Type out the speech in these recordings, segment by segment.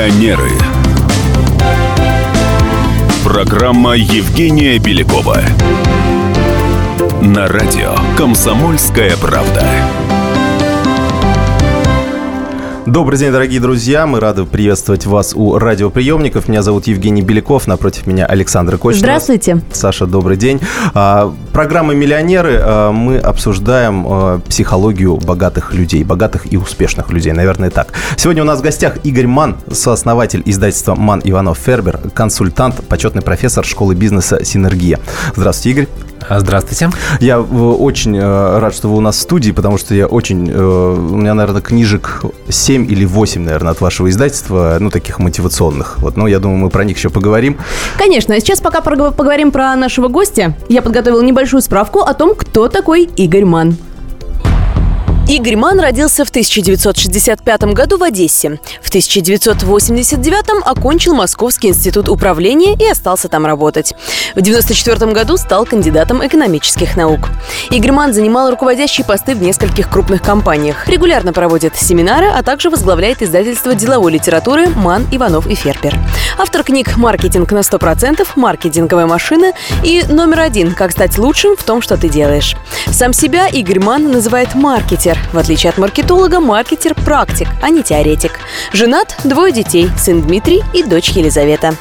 Миллионеры. Программа Евгения Белякова. На радио «Комсомольская правда». Добрый день, дорогие друзья. Мы рады приветствовать вас у радиоприемников. Меня зовут Евгений Беляков. Напротив меня Александра Кочнева. Здравствуйте. Саша, добрый день. Программа «Миллионеры». Мы обсуждаем психологию богатых людей. Богатых и успешных людей, наверное, так. Сегодня у нас в гостях Игорь Манн, сооснователь издательства «Манн, Иванов, Фербер», консультант, почетный профессор школы бизнеса «Синергия». Здравствуйте, Игорь. Здравствуйте. Я очень рад, что вы у нас в студии, потому что у меня, наверное, книжек 7 или 8, наверное, от вашего издательства, таких мотивационных. Я думаю, мы про них еще поговорим. Конечно. Сейчас пока поговорим про нашего гостя. Я подготовила небольшую справку о том, кто такой Игорь Манн. Игорь Манн родился в 1965 году в Одессе. В 1989 окончил Московский институт управления и остался там работать. В 1994 году стал кандидатом экономических наук. Игорь Манн занимал руководящие посты в нескольких крупных компаниях. Регулярно проводит семинары, а также возглавляет издательство деловой литературы «Манн, Иванов и Фербер». Автор книг «Маркетинг на 100%», «Маркетинговая машина» и номер 1 «Как стать лучшим в том, что ты делаешь». Сам себя Игорь Манн называет маркетер. В отличие от маркетолога, маркетер – практик, а не теоретик. Женат, 2 детей, сын Дмитрий и дочь Елизавета.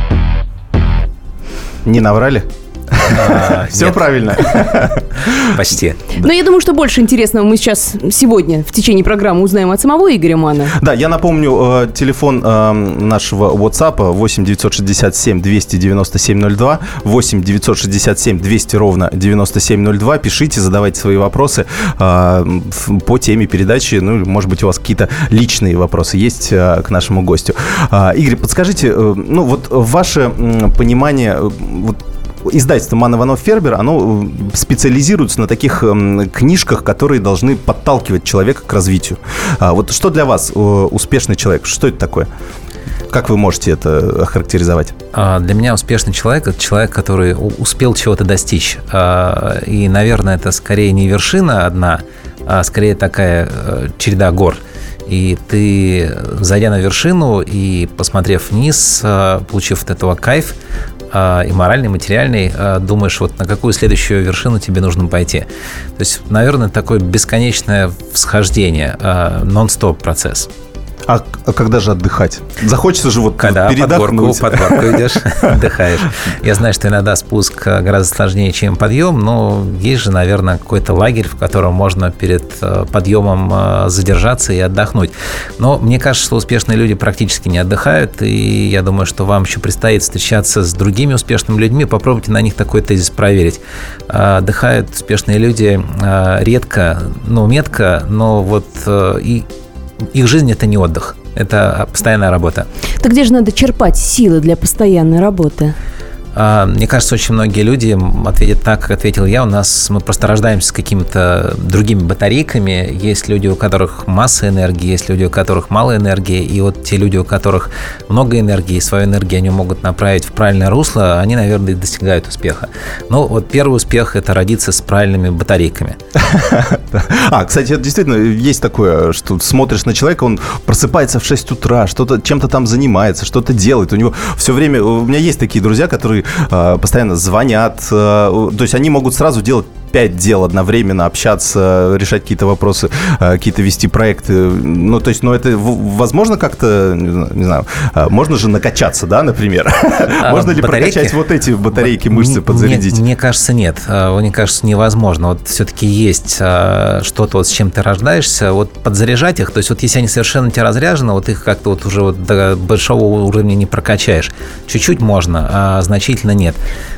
Не наврали? Все нет. Правильно. Почти. Но я думаю, что больше интересного мы сегодня в течение программы узнаем от самого Игоря Манна. Да, я напомню, телефон нашего WhatsApp 8 967 297 02, 8 967 200 ровно 9702. Пишите, задавайте свои вопросы по теме передачи. Может быть, у вас какие-то личные вопросы есть к нашему гостю. Игорь, подскажите, ваше понимание... Издательство «Манн, Иванов, Фербер», оно специализируется на таких книжках, которые должны подталкивать человека к развитию. Что для вас успешный человек? Что это такое? Как вы можете это охарактеризовать? Для меня успешный человек – это человек, который успел чего-то достичь. И, наверное, это скорее не вершина одна, а скорее такая череда гор. И ты, зайдя на вершину и посмотрев вниз, получив от этого кайф, и моральный, и материальный, думаешь, на какую следующую вершину тебе нужно пойти. То есть, наверное, такое бесконечное всхождение, нон-стоп процесс. А когда же отдыхать? Захочется же когда передохнуть. Под горку идешь, отдыхаешь. Я знаю, что иногда спуск гораздо сложнее, чем подъем, но есть же, наверное, какой-то лагерь, в котором можно перед подъемом задержаться и отдохнуть. Но мне кажется, что успешные люди практически не отдыхают, и я думаю, что вам еще предстоит встречаться с другими успешными людьми. Попробуйте на них такой тезис проверить. Отдыхают успешные люди редко, метко, но их жизнь – это не отдых, это постоянная работа. Так где же надо черпать силы для постоянной работы? Мне кажется, очень многие люди ответят так, как ответил я. Мы просто рождаемся с какими-то другими батарейками. Есть люди, у которых масса энергии, есть люди, у которых мало энергии. И те люди, у которых много энергии, свою энергию они могут направить в правильное русло, они, наверное, и достигают успеха. Первый успех – это родиться с правильными батарейками. Кстати, это действительно есть такое, что смотришь на человека, он просыпается в 6 утра, чем-то там занимается, что-то делает. У него все время... У меня есть такие друзья, которые постоянно звонят. То есть они могут сразу делать 5 дел одновременно, общаться, решать какие-то вопросы, какие-то вести проекты. Это возможно как-то, не знаю, можно же накачаться, да, например? Можно ли прокачать эти батарейки, мышцы подзарядить? Мне кажется, нет. Мне кажется, невозможно. Все-таки есть что-то, с чем ты рождаешься, подзаряжать их. То есть если они совершенно тебя разряжены, их как-то уже до большого уровня не прокачаешь. Чуть-чуть можно, а значительно нет.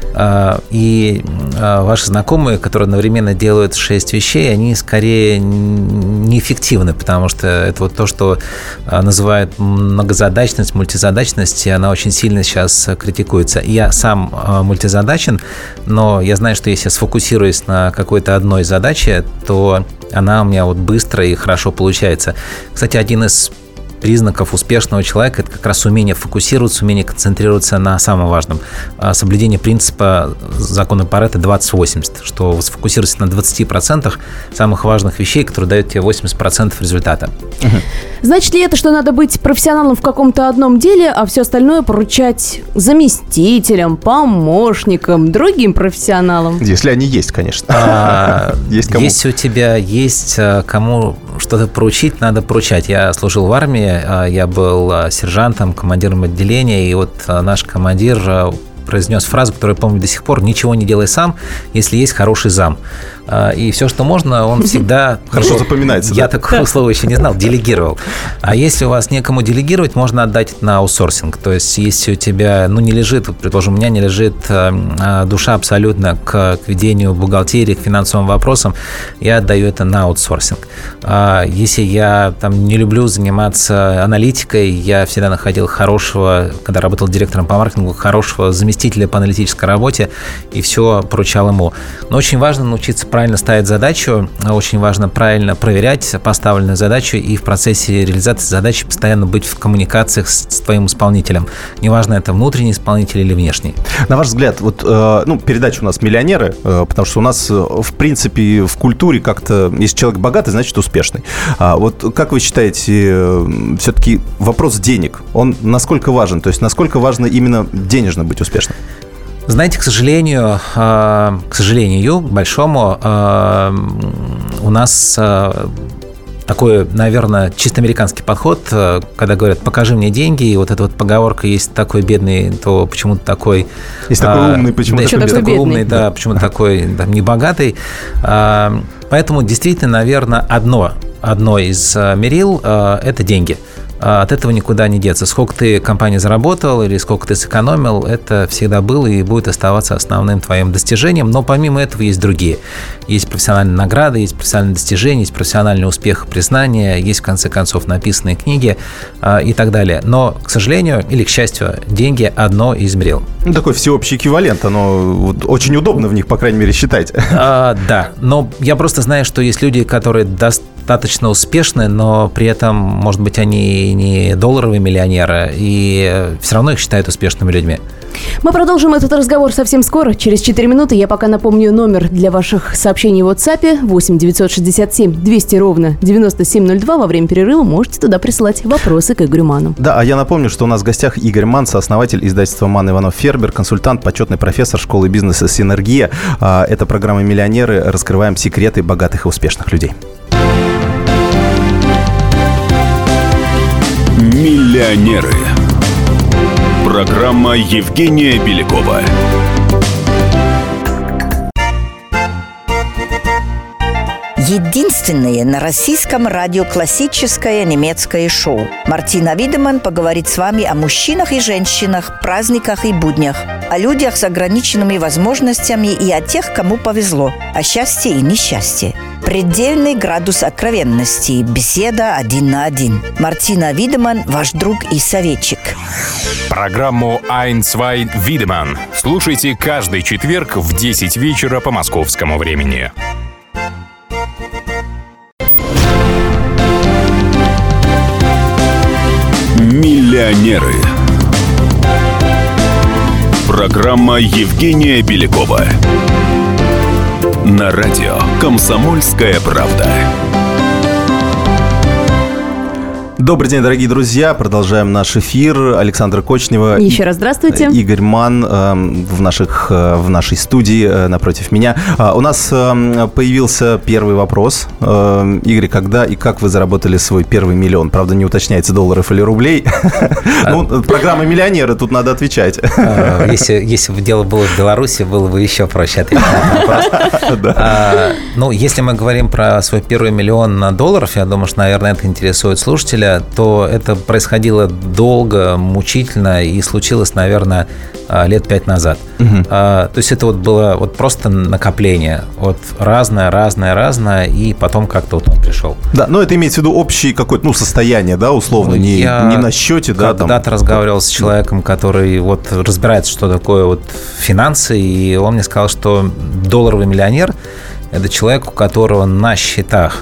И ваши знакомые, которые одновременно делают 6 вещей, они скорее неэффективны, потому что это то, что называют многозадачность, мультизадачность, и она очень сильно сейчас критикуется. Я сам мультизадачен, но я знаю, что если я сфокусируюсь на какой-то одной задаче, то она у меня быстро и хорошо получается. Кстати, один из признаков успешного человека – это как раз умение фокусироваться, умение концентрироваться на самом важном. Соблюдение принципа закона Парето 20-80, что сфокусироваться на 20% самых важных вещей, которые дают тебе 80% результата. Значит ли это, что надо быть профессионалом в каком-то одном деле, а все остальное поручать заместителям, помощникам, другим профессионалам? Если они есть, конечно. Если у тебя есть кому что-то поручить, надо поручать. Я служил в армии, я был сержантом, командиром отделения, и вот наш командир произнес фразу, которую я помню до сих пор: «Ничего не делай сам, если есть хороший зам». И все, что можно, он всегда... Хорошо запоминается. Я такого слова еще не знал, делегировал. А если у вас некому делегировать, можно отдать это на аутсорсинг. То есть, если у тебя, не лежит, предположим, у меня не лежит душа абсолютно к ведению бухгалтерии, к финансовым вопросам, я отдаю это на аутсорсинг. Если я не люблю заниматься аналитикой, я всегда находил хорошего, когда работал директором по маркетингу, хорошего заместителя по аналитической работе, и все поручал ему. Но очень важно научиться правильно ставить задачу, очень важно правильно проверять поставленную задачу и в процессе реализации задачи постоянно быть в коммуникациях с твоим исполнителем. Неважно, это внутренний исполнитель или внешний. На ваш взгляд, передача у нас «Миллионеры», потому что у нас, в принципе, в культуре как-то, если человек богатый, значит успешный. Вот как вы считаете, все-таки вопрос денег, он насколько важен? То есть насколько важно именно денежно быть успешным? Знаете, к сожалению, к большому, у нас такой, наверное, чисто американский подход, когда говорят: покажи мне деньги, и вот эта вот поговорка: есть такой бедный, то почему-то такой... Есть такой умный, почему-то такой умный, да, почему-то такой небогатый. Поэтому действительно, наверное, одно из мерил – это деньги. От этого никуда не деться. Сколько ты компании заработал или сколько ты сэкономил, это всегда было и будет оставаться основным твоим достижением. Но помимо этого есть другие. Есть профессиональные награды, есть профессиональные достижения, есть профессиональный успех и признание, есть, в конце концов, написанные книги и так далее. Но, к сожалению или к счастью, деньги – одно из мерил. Такой всеобщий эквивалент. Оно очень удобно в них, по крайней мере, считать. Да, но я просто знаю, что есть люди, которые достаточно успешны, но при этом, может быть, они не долларовые миллионеры, и все равно их считают успешными людьми. Мы продолжим этот разговор совсем скоро, через 4 минуты. Я пока напомню номер для ваших сообщений в WhatsApp 8 967 200 ровно 9702. Во время перерыва можете туда присылать вопросы к Игорю Манну. Да, а я напомню, что у нас в гостях Игорь Манн, сооснователь издательства «Манн Иванов Фербер», консультант, почетный профессор школы бизнеса «Синергия». Это программа «Миллионеры». Раскрываем секреты богатых и успешных людей. «Миллионеры». Программа Евгения Белякова. Единственное на российском радио классическое немецкое шоу. Мартина Видеманн поговорит с вами о мужчинах и женщинах, праздниках и буднях, о людях с ограниченными возможностями и о тех, кому повезло, о счастье и несчастье. Предельный градус откровенности. Беседа 1 на 1. Мартина Видеманн, ваш друг и советчик. Программу «Ein, zwei, Видеманн» слушайте каждый четверг в 10 вечера по московскому времени. «Миллионеры». Программа Евгения Белякова. На радио «Комсомольская правда». Добрый день, дорогие друзья. Продолжаем наш эфир. Александра Кочнева. Еще раз здравствуйте. Игорь Манн в нашей студии напротив меня. У нас появился первый вопрос. Игорь, когда и как вы заработали свой первый миллион? Правда, не уточняется, долларов или рублей. Программа «Миллионеры», тут надо отвечать. Если бы дело было в Беларуси, было бы еще проще ответить на этот вопрос. Если мы говорим про свой первый миллион долларов, я думаю, что, наверное, это интересует слушателя, то это происходило долго, мучительно и случилось, наверное, лет 5 назад. То есть это было просто накопление. Разное, и потом как-то он пришел. Да, но это имеется в виду общее какое-то, состояние, да, условно, не на счете, да. Когда-то разговаривал с человеком, который разбирается, что такое финансы, и он мне сказал, что долларовый миллионер – это человек, у которого на счетах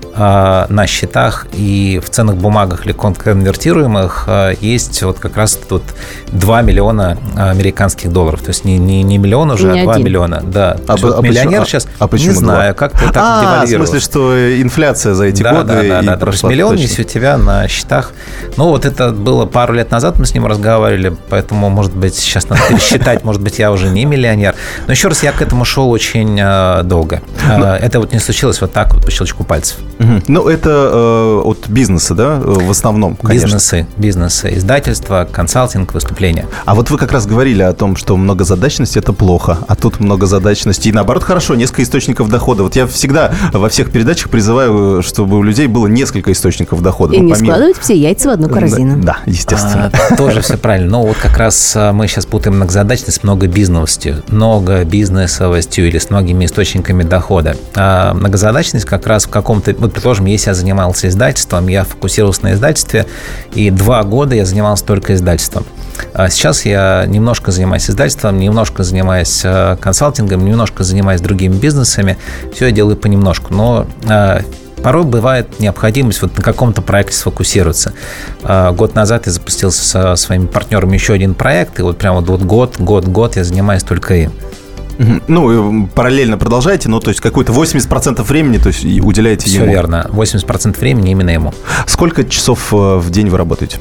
на счетах и в ценных бумагах или конвертируемых есть вот как раз тут 2 миллиона американских долларов. То есть не миллион уже, а 2 миллиона. Да. Миллионер сейчас, не знаю, как-то так девальвировалось. В смысле, что инфляция за эти годы... Да. То есть миллион есть у тебя на счетах. Ну, вот это было пару лет назад, мы с ним разговаривали, поэтому, может быть, сейчас надо пересчитать, может быть, я уже не миллионер. Но еще раз, я к этому шел очень долго. Это вот не случилось вот так вот по щелчку пальцев. Ну, это от бизнеса, да, в основном, конечно. Бизнесы, издательства, консалтинг, выступления. А вот вы как раз говорили о том, что многозадачность – это плохо, а тут многозадачность и, наоборот, хорошо, несколько источников дохода. Вот я всегда во всех передачах призываю, чтобы у людей было несколько источников дохода. И не складывать все яйца в одну корзину. Да, естественно. Тоже все правильно. Но вот как раз мы сейчас путаем многозадачность с многобизнесовостью или с многими источниками дохода. А многозадачность как раз в каком-то... Вот, предположим, если я занимался издательством, я фокусировался на издательстве, и 2 года я занимался только издательством. А сейчас я немножко занимаюсь издательством, немножко занимаюсь консалтингом, немножко занимаюсь другими бизнесами. Все я делаю понемножку. Но порой бывает необходимость вот на каком-то проекте сфокусироваться. Год назад я запустил со своими партнерами еще один проект, и вот прямо вот год я занимаюсь только им. Ну, параллельно продолжаете, но то есть какое-то 80% времени то есть, уделяете ему. Все верно, 80% времени именно ему. Сколько часов в день вы работаете?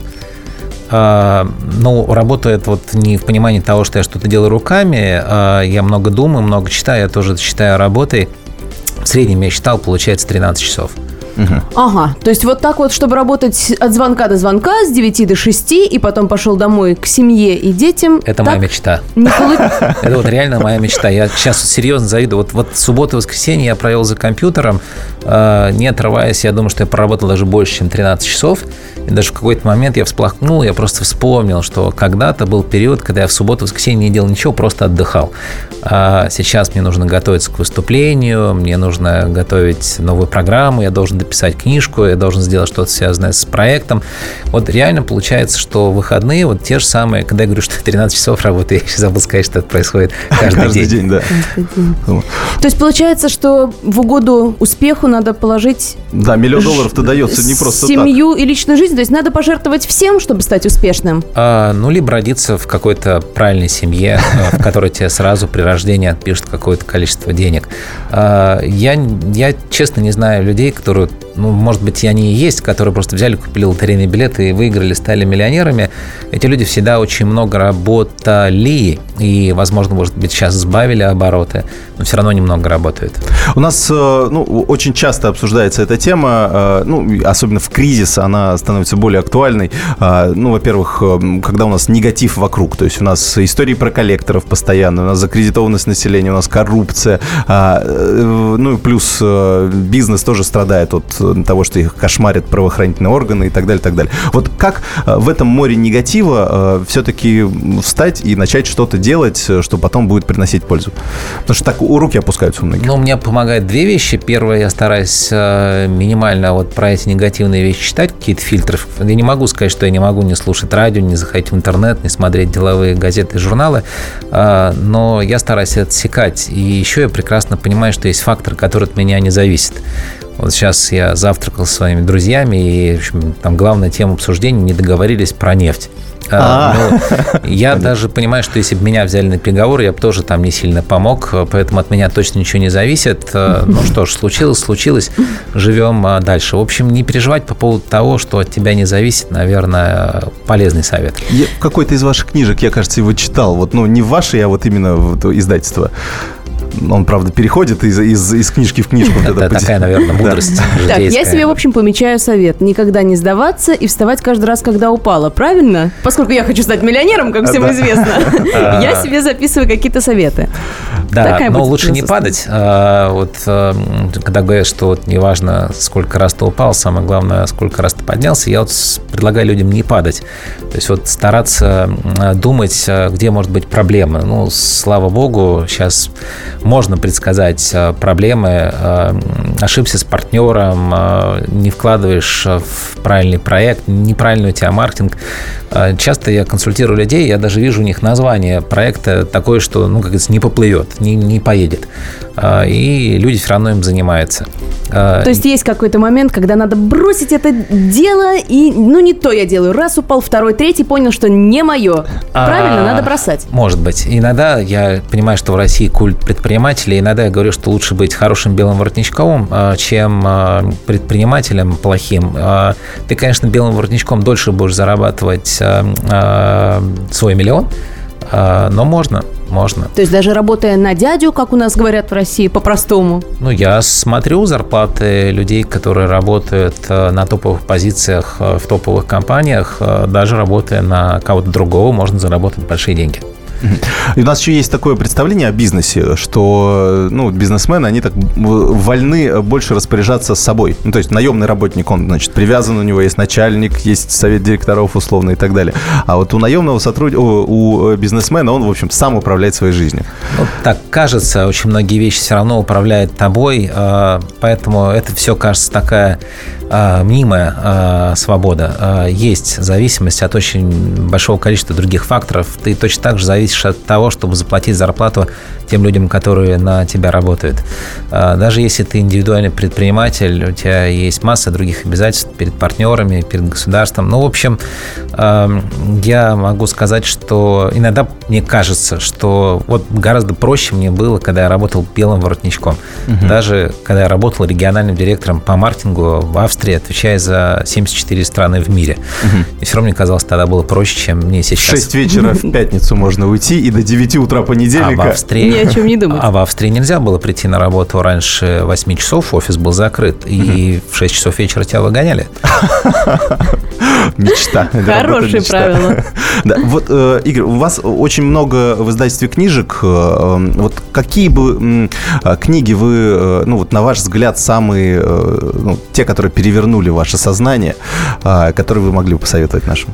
Ну, работает вот не в понимании того, что я что-то делаю руками, я много думаю, много читаю, я тоже считаю работой. В среднем я считал, получается 13 часов. Ага, то есть вот так вот, чтобы работать от звонка до звонка, с 9 до 6, и потом пошел домой к семье и детям. Это моя мечта. Это вот реально моя мечта. Я сейчас серьезно завидую. Вот субботу и воскресенье я провел за компьютером, не отрываясь. Я думаю, что я проработал даже больше, чем 13 часов. И даже в какой-то момент я всплакнул, я просто вспомнил, что когда-то был период, когда я в субботу и воскресенье не делал ничего, просто отдыхал. А сейчас мне нужно готовиться к выступлению, мне нужно готовить новую программу, я должен дописать книжку, я должен сделать что-то связанное с проектом. Вот реально получается, что выходные вот те же самые, когда я говорю, что 13 часов работаю, я забыл сказать, что это происходит каждый день. Да. То есть получается, что в угоду успеху надо положить... Да, $1 миллион-то дается не просто так. Семью и личную жизнь, то есть надо пожертвовать всем, чтобы стать успешным? Ну, либо родиться в какой-то правильной семье, в которой тебе сразу при рождении отпишут какое-то количество денег. Я честно не знаю людей, которые, ну, может быть, и они и есть, которые просто взяли, купили лотерейные билеты и выиграли, стали миллионерами. Эти люди всегда очень много работали и, возможно, может быть, сейчас сбавили обороты, но все равно немного работают. У нас очень часто обсуждается эта тема, особенно в кризис она становится более актуальной. Во-первых, когда у нас негатив вокруг, то есть у нас истории про коллекторов постоянно, у нас закредитованность населения, у нас коррупция, и плюс бизнес тоже страдает от того, что их кошмарят правоохранительные органы и так далее, так далее. Вот как в этом море негатива все-таки встать и начать что-то делать, что потом будет приносить пользу? Потому что так руки опускаются у многих. Мне помогают 2 вещи. Первое, я стараюсь минимально вот про эти негативные вещи читать, какие-то фильтры. Я не могу сказать, что я не могу не слушать радио, не заходить в интернет, не смотреть деловые газеты и журналы, но я стараюсь это отсекать. И еще я прекрасно понимаю, что есть факторы, которые от меня не зависят. Вот сейчас я завтракал со своими друзьями, и, в общем, там главная тема обсуждения — не договорились про нефть. Я даже понимаю, что если бы меня взяли на переговоры, я бы тоже там не сильно помог, поэтому от меня точно ничего не зависит. Ну что ж, случилось, живем дальше. В общем, не переживать по поводу того, что от тебя не зависит, наверное, полезный совет. Какой-то из ваших книжек, я, кажется, его читал. Не в вашей, а вот именно в издательство. Он, правда, переходит из книжки в книжку. Это такая, наверное, мудрость житейская. Так, я себе, в общем, помечаю совет. Никогда не сдаваться и вставать каждый раз, когда упала. Правильно? Поскольку я хочу стать миллионером, как всем известно, я себе записываю какие-то советы. Да, но лучше не падать. Вот когда говорят, что вот неважно, сколько раз ты упал, самое главное, сколько раз ты поднялся, я вот предлагаю людям не падать. То есть вот стараться думать, где может быть проблема. Слава богу, сейчас можно предсказать проблемы, ошибся с партнером, не вкладываешь в правильный проект, неправильный у тебя маркетинг. Часто я консультирую людей, я даже вижу у них название проекта такое, что, как говорится, не поплывет, не поедет. И люди все равно им занимаются. То есть есть какой-то момент, когда надо бросить это дело и, не то я делаю. Раз упал, второй, третий, понял, что не мое. Правильно, надо бросать. Может быть. Иногда я понимаю, что в России культ предпринимателей. Иногда я говорю, что лучше быть хорошим белым воротничком, чем предпринимателем плохим. Ты, конечно, белым воротничком дольше будешь зарабатывать свой миллион, но можно. То есть даже работая на дядю, как у нас говорят в России, по-простому? Я смотрю зарплаты людей, которые работают на топовых позициях в топовых компаниях. Даже работая на кого-то другого, можно заработать большие деньги. И у нас еще есть такое представление о бизнесе, что бизнесмены, они так вольны больше распоряжаться собой. То есть наемный работник, он, привязан, у него есть начальник, есть совет директоров условно и так далее. А вот у наемного сотрудника, у бизнесмена, он, в общем, сам управляет своей жизнью. Так кажется, очень многие вещи все равно управляют тобой, поэтому это все кажется такая мнимая свобода. Есть зависимость от очень большого количества других факторов. Ты точно так же зависишь от того, чтобы заплатить зарплату тем людям, которые на тебя работают. Даже если ты индивидуальный предприниматель, у тебя есть масса других обязательств перед партнерами, перед государством. В общем, я могу сказать, что иногда мне кажется, что гораздо проще мне было, когда я работал белым воротничком. Даже когда я работал региональным директором по маркетингу в Австрии, отвечая за 74 страны в мире. И все равно мне казалось, тогда было проще, чем мне сейчас. В 6 вечера в пятницу можно уйти и до 9 утра понедельника. Ни о чем не думать. А в Австрии нельзя было прийти на работу раньше 8 часов, офис был закрыт, и в 6 часов вечера тебя выгоняли. Мечта. Хорошие правила. Да. Игорь, у вас очень много в издательстве книжек. Какие бы книги вы, на ваш взгляд, самые, те, которые перевернули ваше сознание, которые вы могли бы посоветовать нашим?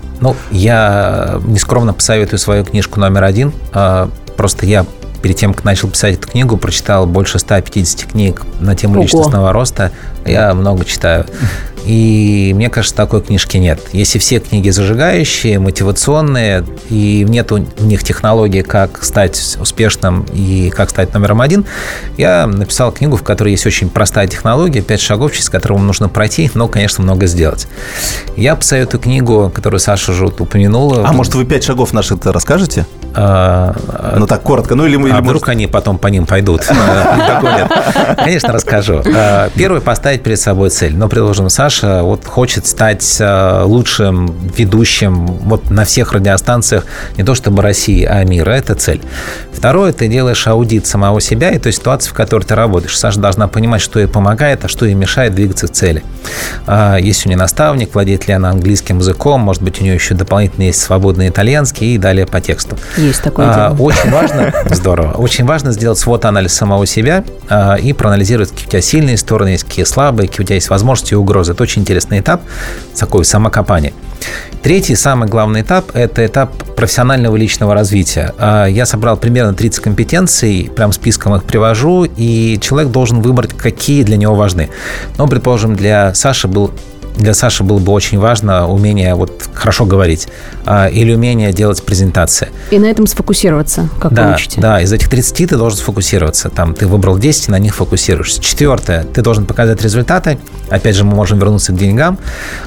Я нескромно посоветую свою книжку номер 1. Просто я перед тем, как начал писать эту книгу, прочитал больше 150 книг на тему личностного роста. Я много читаю. И мне кажется, такой книжки нет. Если все книги зажигающие, мотивационные, и нет у них технологии, как стать успешным и как стать номером 1, я написал книгу, в которой есть очень простая технология, 5 шагов, через которые вам нужно пройти, но, конечно, много сделать. Я посоветую книгу, которую Саша уже упомянула. Может, вы 5 шагов наши-то расскажете? Так, коротко. Вдруг они потом по ним пойдут. Конечно, расскажу. Первое, поставить перед собой цель. Предположим, Саша хочет стать лучшим ведущим на всех радиостанциях, не то чтобы России, а мира. Это цель. Второе, ты делаешь аудит самого себя и той ситуации, в которой ты работаешь. Саша должна понимать, что ей помогает, а что ей мешает двигаться к цели. Есть у нее наставник, владеет ли она английским языком, может быть, у нее еще дополнительно есть свободный итальянский и далее по тексту. Есть такое дело. Очень важно, здорово, очень важно сделать свод-анализ самого себя и проанализировать, какие у тебя сильные стороны есть, какие слабые, какие у тебя есть возможности и угрозы. Это очень интересный этап, такое самокопание. Третий, самый главный этап – это этап профессионального личного развития. Я собрал примерно 30 компетенций, прям списком их привожу, и человек должен выбрать, какие для него важны. Предположим, для Саши было бы очень важно умение хорошо говорить или умение делать презентации. И на этом сфокусироваться, как вы учите. Да, из этих 30 ты должен сфокусироваться. Ты выбрал 10, и на них фокусируешься. Четвертое, ты должен показать результаты. Опять же, мы можем вернуться к деньгам.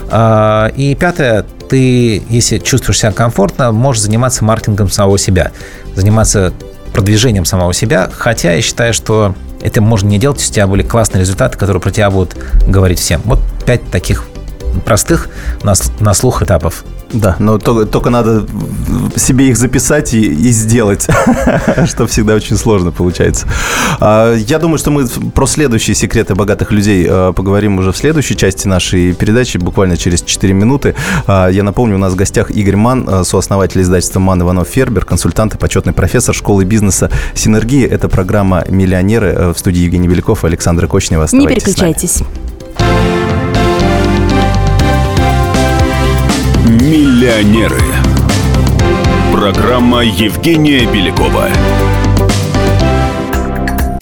И пятое, ты, если чувствуешь себя комфортно, можешь заниматься маркетингом самого себя, заниматься продвижением самого себя, хотя я считаю, что это можно не делать, если у тебя были классные результаты, которые про тебя будут говорить всем. 5 таких простых на слух этапов. Да, но только надо себе их записать и сделать, что всегда очень сложно получается. Я думаю, что мы про следующие секреты богатых людей поговорим уже в следующей части нашей передачи, буквально через 4 минуты. Я напомню, у нас в гостях Игорь Манн, сооснователь издательства «Манн, Иванов, Фербер», консультант и почетный профессор школы бизнеса «Синергия». Это программа «Миллионеры». В студии Евгений Беляков и Александра Кочнева. Не переключайтесь. Миллионеры. Программа Евгения Белякова.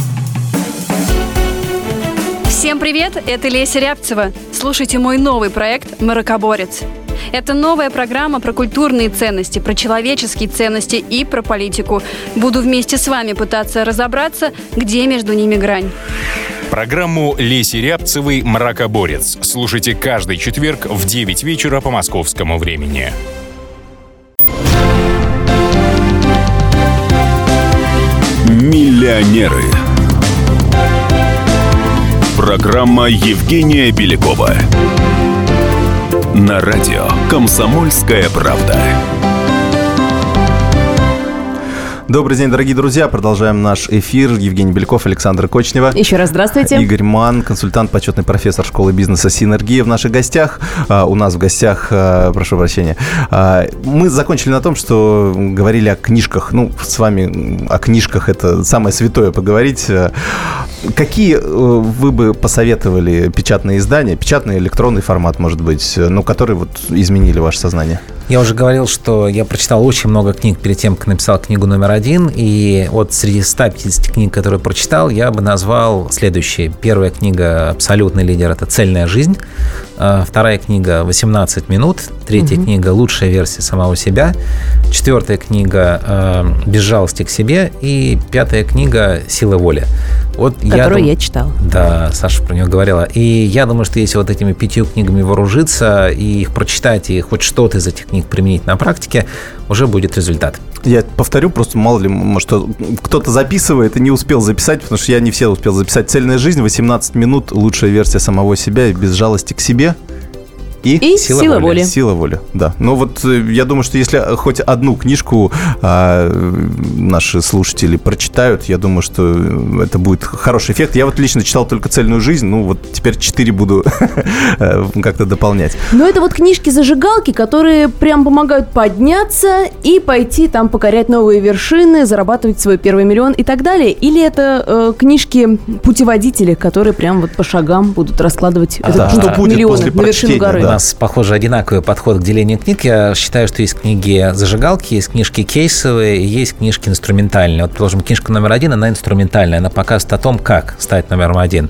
Всем привет, это Леся Рябцева. Слушайте мой новый проект «Маракоборец». Это новая программа про культурные ценности, про человеческие ценности и про политику. Буду вместе с вами пытаться разобраться, где между ними грань. Программу Леси Рябцевой «Мракоборец» слушайте каждый четверг в 9 вечера по московскому времени. Миллионеры. Программа Евгения Белякова. На радио «Комсомольская правда». Добрый день, дорогие друзья. Продолжаем наш эфир. Евгений Беляков, Александра Кочнева. Еще раз здравствуйте. Игорь Манн, консультант, почетный профессор школы бизнеса «Синергия» в наших гостях. У нас в гостях, прошу прощения, мы закончили на том, что говорили о книжках. Ну, с вами о книжках это самое святое поговорить. Какие вы бы посоветовали печатные издания, печатный электронный формат, может быть, ну, которые вот изменили ваше сознание? Я уже говорил, что я прочитал очень много книг перед тем, как написал книгу номер 1. И вот среди 150 книг, которые прочитал, я бы назвал следующие. Первая книга «Абсолютный лидер» — это «Цельная жизнь». Вторая книга «18 минут». Третья книга «Лучшая версия самого себя». Четвертая книга «Без жалости к себе». И пятая книга «Сила воли». Вот которую я читал. Да, Саша про нее говорила. И я думаю, что если вот этими 5 книгами вооружиться и их прочитать, и хоть что-то из этих книг применить на практике, уже будет результат. Я повторю, просто мало ли, может, кто-то записывает и не успел записать, потому что я не все успел записать. «Цельная жизнь», 18 минут, «Лучшая версия самого себя» и «Без жалости к себе». И «Сила воли». «Сила воли», да. Ну вот я думаю, что если хоть одну книжку наши слушатели прочитают, я думаю, что это будет хороший эффект. Я вот лично читал только «Цельную жизнь», ну вот теперь 4 буду как-то дополнять. Но это вот книжки-зажигалки, которые прям помогают подняться и пойти там покорять новые вершины, зарабатывать свой первый миллион и так далее? Или это книжки-путеводители, которые прям вот по шагам будут раскладывать этот путь миллиона на вершину горы? У нас, похоже, одинаковый подход к делению книг. Я считаю, что есть книги-зажигалки, есть книжки кейсовые, и есть книжки инструментальные. Вот, положим, книжка номер 1, она инструментальная, она показывает о том, как стать номером 1.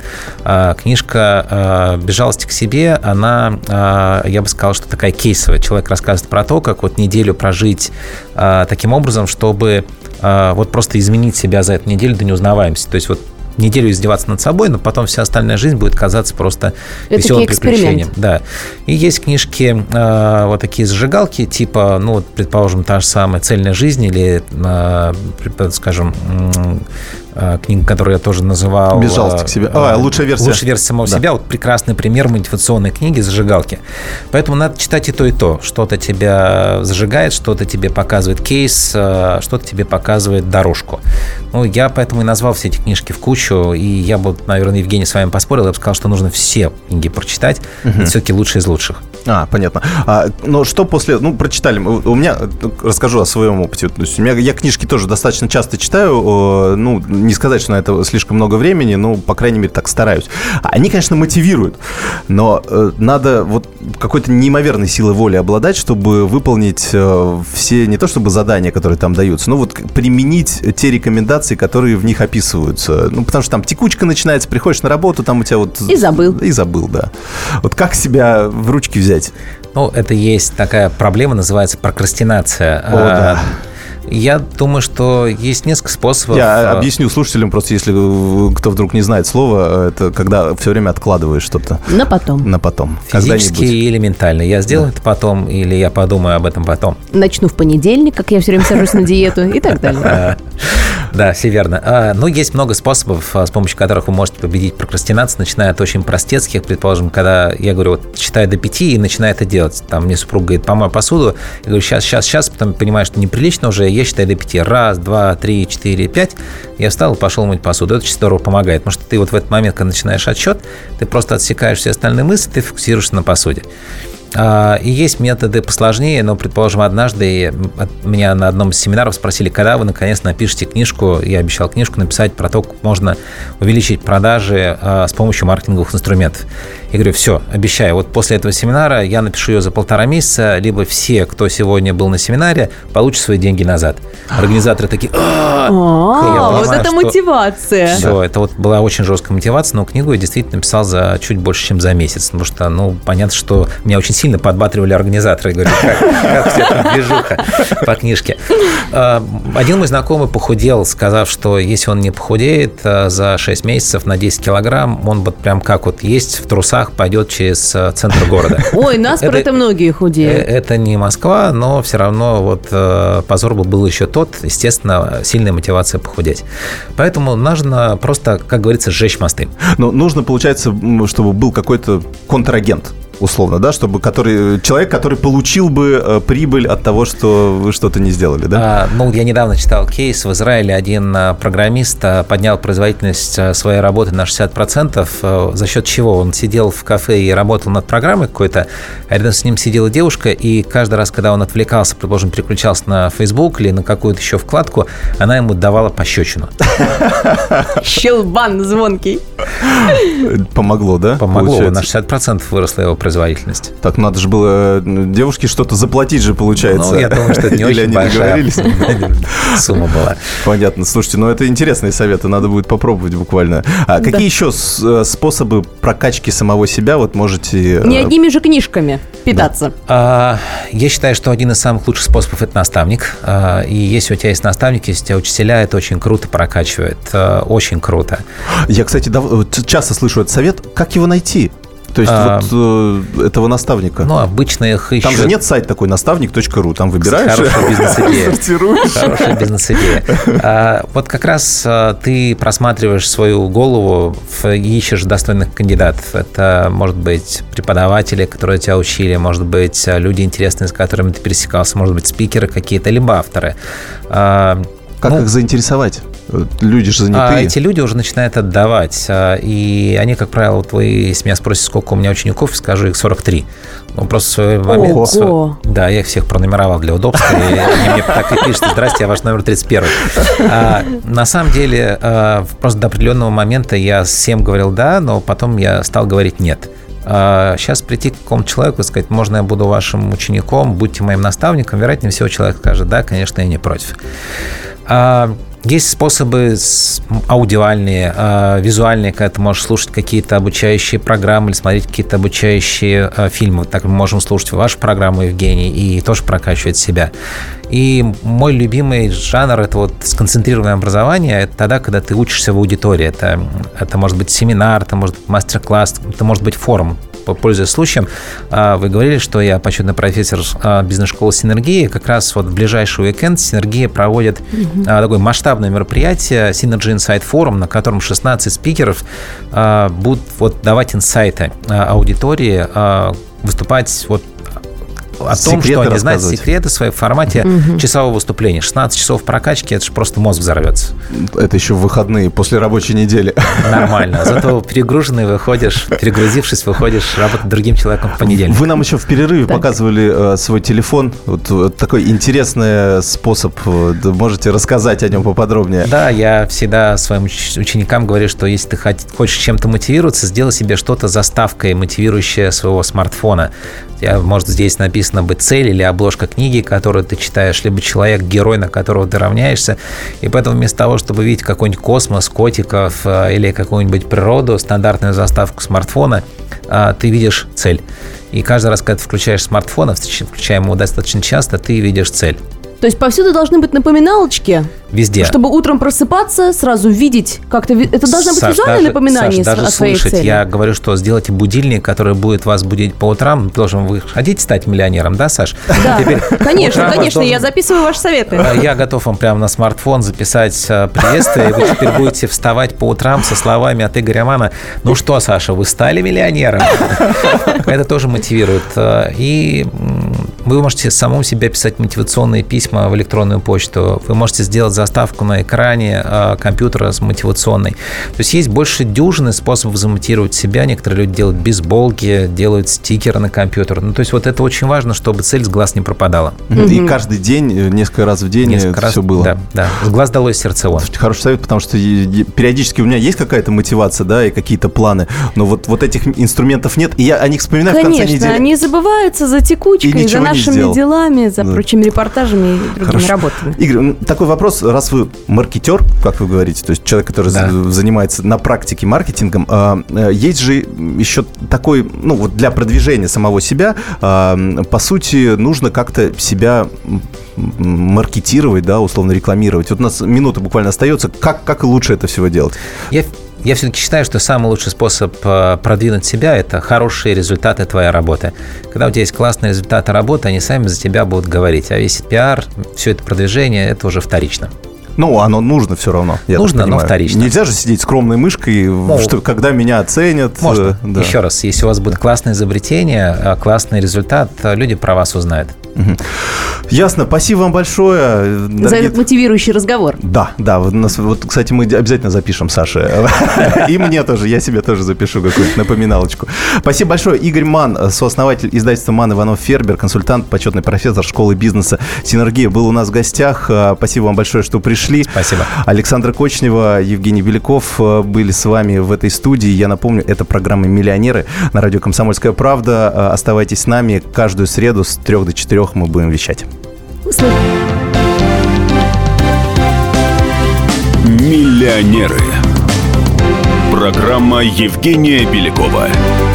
Книжка «Без жалости к себе», она, я бы сказал, что такая кейсовая. Человек рассказывает про то, как вот неделю прожить таким образом, чтобы вот просто изменить себя за эту неделю до неузнаваемости. То есть вот неделю издеваться над собой, но потом вся остальная жизнь будет казаться просто веселым приключением. Да. И есть книжки, вот такие зажигалки, типа, ну, вот, предположим, та же самая «Цельная жизнь» или, скажем, книга, которую я тоже называл... «Без жалости к себе». «Лучшая версия». «Лучшая версия самого себя». Вот прекрасный пример мотивационной книги «Зажигалки». Поэтому надо читать и то, и то. Что-то тебя зажигает, что-то тебе показывает кейс, что-то тебе показывает дорожку. Ну, я поэтому и назвал все эти книжки в кучу, и я бы, наверное, Евгений с вами поспорил, я бы сказал, что нужно все книги прочитать. Это все-таки лучшие из лучших. Понятно. Но что после... Ну, прочитали. У меня... Расскажу о своем опыте. То есть я книжки тоже достаточно часто читаю. Ну, не сказать, что на это слишком много времени, но, по крайней мере, так стараюсь. Они, конечно, мотивируют, но надо вот какой-то неимоверной силой воли обладать, чтобы выполнить все, не то чтобы задания, которые там даются, но вот применить те рекомендации, которые в них описываются. Ну, потому что там текучка начинается, приходишь на работу, там у тебя вот... И забыл. И забыл, да. Вот как себя в ручки взять? Ну, это есть такая проблема, называется прокрастинация. Да. Я думаю, что есть несколько способов. Я объясню слушателям, просто если кто вдруг не знает слова, это когда все время откладываешь что-то. На потом. На потом. Физически или ментально. Я сделаю это потом, или я подумаю об этом потом. Начну в понедельник, как я все время сажусь на диету и так далее. Да, все верно. Но есть много способов, с помощью которых вы можете победить прокрастинацию, начиная от очень простецких. Предположим, когда я говорю, вот считаю до 5 и начинаю это делать. Там мне супруга говорит, помой посуду. Я говорю, сейчас, потом понимаю, что неприлично уже. Я считаю до 5. 1, 2, 3, 4, 5. Я встал и пошел мыть посуду. Это очень здорово помогает. Потому что ты вот в этот момент, когда начинаешь отсчет, ты просто отсекаешь все остальные мысли, ты фокусируешься на посуде. И есть методы посложнее, но, предположим, однажды меня на одном из семинаров спросили, когда вы, наконец, напишете книжку. Я обещал книжку написать про то, как можно увеличить продажи с помощью маркетинговых инструментов. Я говорю, все, обещаю, вот после этого семинара я напишу ее за 1,5 месяца, либо все, кто сегодня был на семинаре, получат свои деньги назад. Организаторы такие, вот это мотивация. Все, это вот была очень жесткая мотивация, но книгу я действительно написал за чуть больше, чем за месяц, потому что, понятно, что меня очень сильно подбатривали организаторы, говорю, как вся эта движуха по книжке. Один мой знакомый похудел, сказав, что если он не похудеет за 6 месяцев на 10 килограмм, он вот прям как вот есть в трусах пойдет через центр города. Ой, наспор это многие худеют. Это не Москва, но все равно вот позор был еще тот, естественно, сильная мотивация похудеть. Поэтому нужно просто, как говорится, сжечь мосты. Но нужно, получается, чтобы был какой-то контрагент, условно, да, чтобы человек, который получил бы прибыль от того, что вы что-то не сделали, да? Я недавно читал кейс. В Израиле один программист поднял производительность своей работы на 60%. За счет чего? Он сидел в кафе и работал над программой какой-то, а рядом с ним сидела девушка, и каждый раз, когда он отвлекался, предположим, переключался на Facebook или на какую-то еще вкладку, она ему давала пощечину. Щелбан звонкий. Помогло, да? Помогло. На 60% выросла его производительность. Так надо же было девушке что-то заплатить же, получается. Я думаю, что это не очень большая сумма была. Понятно. Слушайте, это интересные советы, надо будет попробовать буквально. Какие еще способы прокачки самого себя вот можете... Не одними же книжками питаться. Я считаю, что один из самых лучших способов – это наставник. И если у тебя есть наставник, если у тебя учителя, это очень круто прокачивает. Очень круто. Я, кстати, часто слышу этот совет. Как его найти? То есть этого наставника. Обычно их ищут. Там же нет сайта такой наставник.ру. Там выбираешь. Хорошая бизнес-идея. Сортируешь. Хорошая бизнес-идея. Вот как раз ты просматриваешь свою голову и ищешь достойных кандидатов. Это, может быть, преподаватели, которые тебя учили, может быть, люди интересные, с которыми ты пересекался, может быть, спикеры какие-то, либо авторы. Как их заинтересовать? Люди же занятые. Эти люди уже начинают отдавать. И они, как правило, если меня спросят, сколько у меня учеников, скажу их 43. Просто в свой момент... Да, я их всех пронумеровал для удобства. И они мне так и пишут: здрасте, я ваш номер 31. На самом деле, просто до определенного момента я всем говорил «да», но потом я стал говорить «нет». Сейчас прийти к какому-то человеку и сказать: можно я буду вашим учеником, будьте моим наставником, вероятнее всего человек скажет: да, конечно, я не против. Есть способы аудиальные, визуальные, когда ты можешь слушать какие-то обучающие программы или смотреть какие-то обучающие фильмы. Так мы можем слушать вашу программу, Евгений, и тоже прокачивать себя. И мой любимый жанр – это вот сконцентрированное образование. Это тогда, когда ты учишься в аудитории. Это может быть семинар, это может быть мастер-класс, это может быть форум. Пользуясь случаем, вы говорили, что я почетный профессор бизнес-школы «Синергия». Как раз вот в ближайший уикенд «Синергия» проводит такое масштабное мероприятие Synergy Insight Forum, на котором 16 спикеров будут давать инсайты аудитории, выступать о том, что они знают секреты свои в формате часового выступления. 16 часов прокачки, это же просто мозг взорвется. Это еще в выходные, после рабочей недели. Нормально. Зато перегруженный перегрузившись, выходишь работать другим человеком в понедельник. Вы нам еще в перерыве показывали свой телефон. Вот такой интересный способ. Можете рассказать о нем поподробнее? Да, я всегда своим ученикам говорю, что если ты хочешь чем-то мотивироваться, сделай себе что-то заставкой, мотивирующее своего смартфона. Может, здесь написано быть цель или обложка книги, которую ты читаешь, либо человек-герой, на которого ты равняешься. И поэтому вместо того, чтобы видеть какой-нибудь космос, котиков или какую-нибудь природу, стандартную заставку смартфона, ты видишь цель. И каждый раз, когда ты включаешь смартфон, включаем его достаточно часто, ты видишь цель. То есть повсюду должны быть напоминалочки? Везде. Чтобы утром просыпаться, сразу видеть как-то... Это должно быть визуальное напоминание о своей цели. Я говорю, что сделайте будильник, который будет вас будить по утрам. Вы хотите стать миллионером, да, Саш? Да, конечно, я записываю ваши советы. Я готов вам прямо на смартфон записать приветствие, и вы теперь будете вставать по утрам со словами от Игоря Мана: ну что, Саша, вы стали миллионером? Это тоже мотивирует. И Вы можете самому себе писать мотивационные письма в электронную почту. Вы можете сделать заставку на экране компьютера с мотивационной. То есть есть больше дюжины способов замотивировать себя. Некоторые люди делают бейсболки, делают стикеры на компьютер. То есть вот это очень важно, чтобы цель с глаз не пропадала. И каждый день, несколько раз в день все было. Да. С глаз долой, из сердца вон. Хороший совет, потому что периодически у меня есть какая-то мотивация, да, и какие-то планы, но вот этих инструментов нет, и я о них вспоминаю в конце недели. Конечно, они забываются за текучкой, за нашими делами, за прочими репортажами и другими работами. Игорь, такой вопрос, раз вы маркетер, как вы говорите, то есть человек, который занимается на практике маркетингом, есть же еще такой, вот для продвижения самого себя, по сути, нужно как-то себя маркетировать, да, условно рекламировать. Вот у нас минута буквально остается. Как лучше это всего делать? Я все-таки считаю, что самый лучший способ продвинуть себя – это хорошие результаты твоей работы. Когда у тебя есть классные результаты работы, они сами за тебя будут говорить. А весь пиар, все это продвижение – это уже вторично. Оно нужно все равно. Нужно, но вторично. Нельзя же сидеть скромной мышкой, что когда меня оценят. Можно. Да. Еще раз, если у вас будет классное изобретение, классный результат, люди про вас узнают. Ясно. Спасибо вам большое. За этот мотивирующий разговор. Да. Кстати, мы обязательно запишем Саше. И мне тоже. Я себе тоже запишу какую-то напоминалочку. Спасибо большое. Игорь Манн, сооснователь издательства «Манн Иванов Фербер», консультант, почетный профессор школы бизнеса «Синергия», был у нас в гостях. Спасибо вам большое, что пришли. Спасибо. Александра Кочнева, Евгений Беляков были с вами в этой студии. Я напомню, это программа «Миллионеры» на радио «Комсомольская правда». Оставайтесь с нами. Каждую среду с 3 до 4 мы будем вещать. «Миллионеры». Программа Евгения Белякова.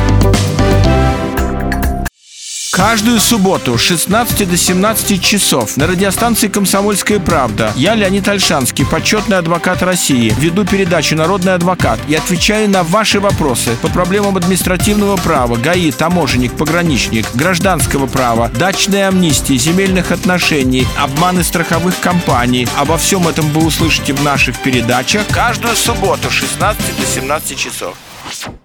Каждую субботу с 16 до 17 часов на радиостанции «Комсомольская правда» я, Леонид Ольшанский, почетный адвокат России, веду передачу «Народный адвокат» и отвечаю на ваши вопросы по проблемам административного права, ГАИ, таможенник, пограничник, гражданского права, дачной амнистии, земельных отношений, обманы страховых компаний. Обо всем этом вы услышите в наших передачах каждую субботу с 16 до 17 часов.